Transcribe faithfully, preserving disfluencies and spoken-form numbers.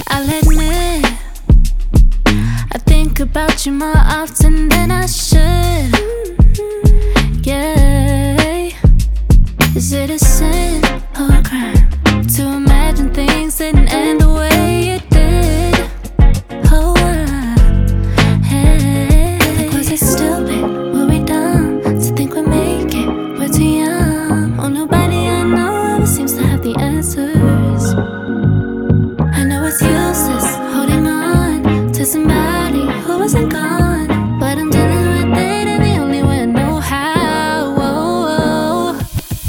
I'll admit I think about you more often than I should. Yeah, is it a sin or a crime to imagine things didn't end the way it did? Oh, uh, hey, like, was it stupid? Were we dumb to think we'd make it? We're too young. Oh, nobody I know ever seems to have the answers. I know it's useless holding on to somebody